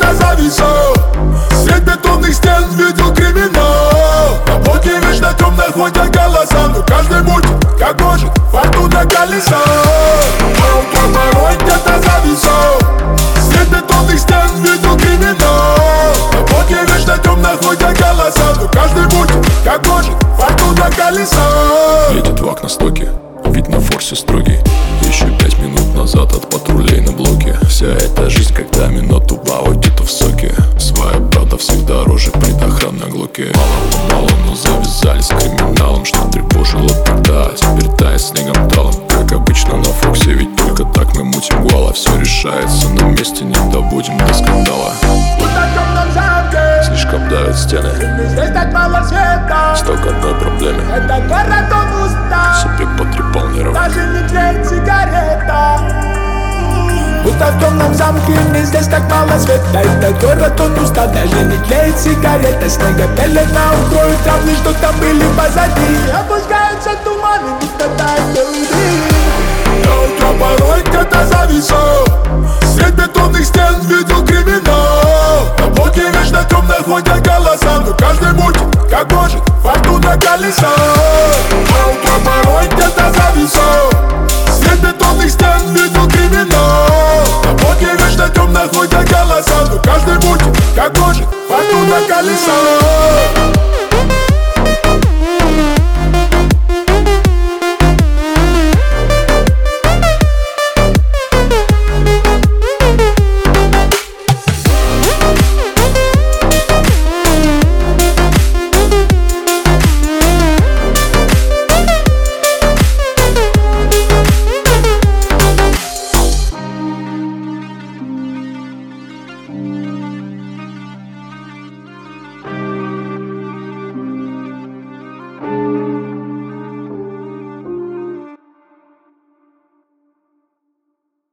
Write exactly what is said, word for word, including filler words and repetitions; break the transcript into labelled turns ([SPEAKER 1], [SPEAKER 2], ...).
[SPEAKER 1] где-то зависал. Средь бетонных стен видел криминал. На блоке вечно темно ходят голоса, но каждый мутит, как может, фортуна колеса. А утро порой где-то зависал. Средь бетонных стен видел криминал. На блоке вечно темно ходят голоса, но каждый мутит, как может, фортуна колеса.
[SPEAKER 2] Едет вак на стоке, вид на форсе строгий. Еще пять минут назад от патрулей на блоке. Вся эта жизнь, когда минуту вау, где-то в соке. Своя правда всегда дороже предохран на глоке. Мало-помалу, но завязали с криминалом, что тревожило тогда, теперь тает снегом талом. Как обычно на Фоксе, ведь только так мы мутим гуала. Все решается на месте, не доводим до скандала. Слишком давят стены,
[SPEAKER 1] Здесь так мало света.
[SPEAKER 2] столько одной проблемы.
[SPEAKER 1] Этот город он устал,
[SPEAKER 2] Себе потрепал нервы.
[SPEAKER 1] даже не тлеет сигарета. Будто в темном замке, мне здесь так мало света. Этот город он устал, даже не тлеет сигарета. Снега пелена укроет травы, что там были позади. Опускаются туманы, будто тает голубые. На утро порой где-то зависал. Средь бетонных стен видел криминал. На блоке вечно темно ходят голоса, но каждый мутит, как может, фортуна колеса. На утро порой где-то зависал. Средь бетонных стен видел криминал. На блоке вечно темно ходят голоса, но каждый мутит, как может, фортуна колеса.